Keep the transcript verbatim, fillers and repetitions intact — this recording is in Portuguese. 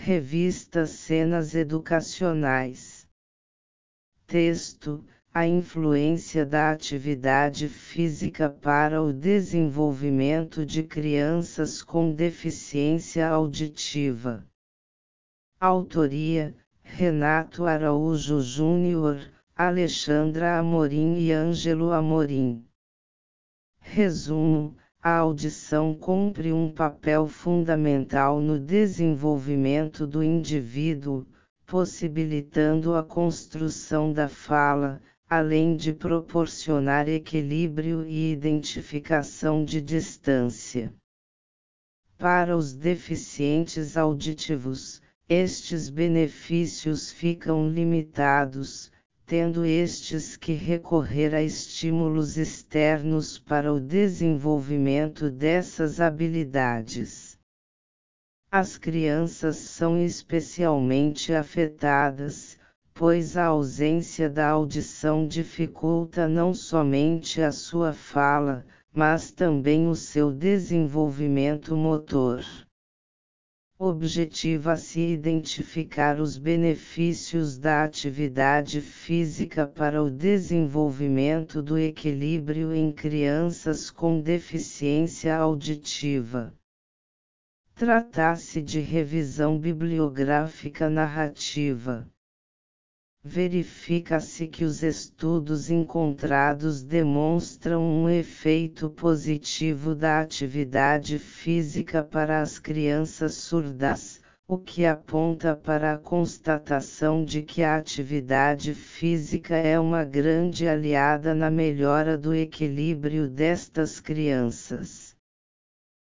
Revista Cenas Educacionais. Texto: a influência da atividade física para o desenvolvimento de crianças com deficiência auditiva. Autoria: Renato Araújo Júnior, Alexandra Amorim e Ângelo Amorim. Resumo: a audição cumpre um papel fundamental no desenvolvimento do indivíduo, possibilitando a construção da fala, além de proporcionar equilíbrio e identificação de distância. Para os deficientes auditivos, estes benefícios ficam limitados, tendo estes que recorrer a estímulos externos para o desenvolvimento dessas habilidades. As crianças são especialmente afetadas, pois a ausência da audição dificulta não somente a sua fala, mas também o seu desenvolvimento motor. Objetiva-se identificar os benefícios da atividade física para o desenvolvimento do equilíbrio em crianças com deficiência auditiva. Trata-se de revisão bibliográfica narrativa. Verifica-se que os estudos encontrados demonstram um efeito positivo da atividade física para as crianças surdas, o que aponta para a constatação de que a atividade física é uma grande aliada na melhora do equilíbrio destas crianças.